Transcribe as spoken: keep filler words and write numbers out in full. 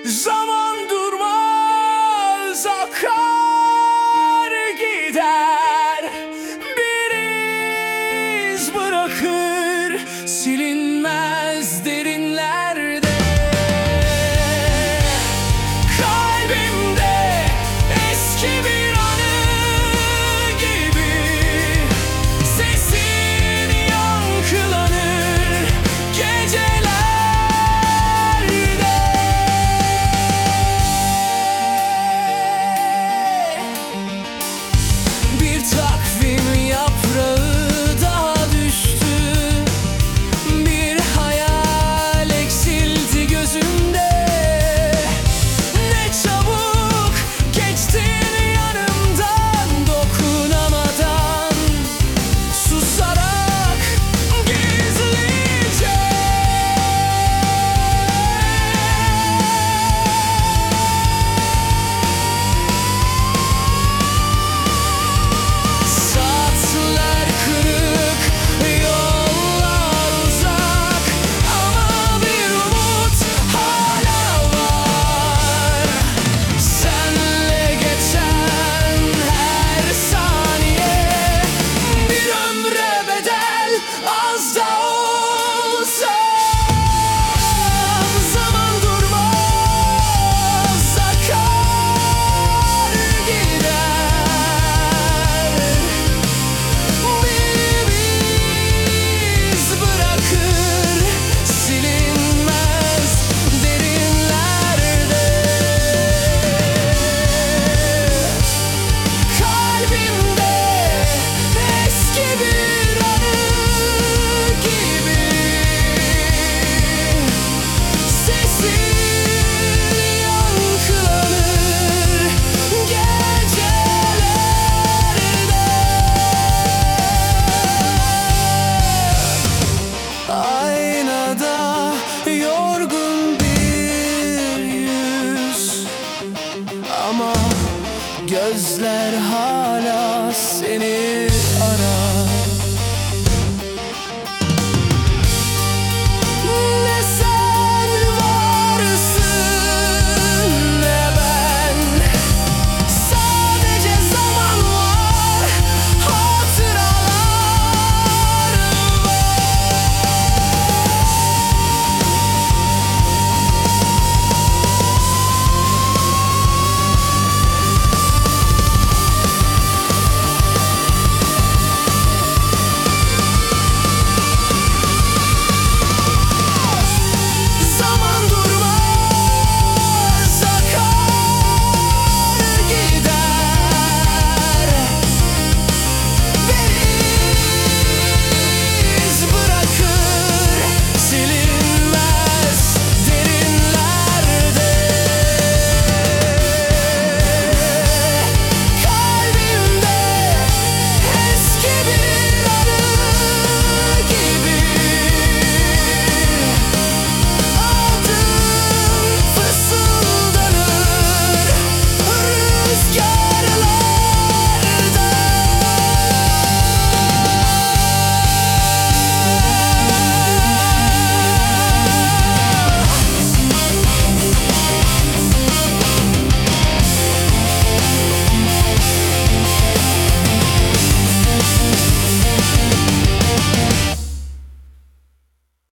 Zaman durmaz, akar gider, bir iz bırakır silinmez derinlerde. Kalbimde eski bir anı gibi sesin yankılanır gecelerde. Bir takvim yaprağı daha düştü, bir hayal eksildi gözümde. Ne çabuk geçtin yanımdan, dokunamadan, susarak gizlice. Saatler kırık, yollar uzak, ama bir umut hala var. Senle geçen her saniye bir ömre bedel, az da olsa. Zaman durmaz, akar gider, bir iz bırakır silinmez derinlerde. Kalbimde eski bir anı gibi sesin yankılanır gecelerde. Aynada yorgun bir yüz, ama gözler hala senin.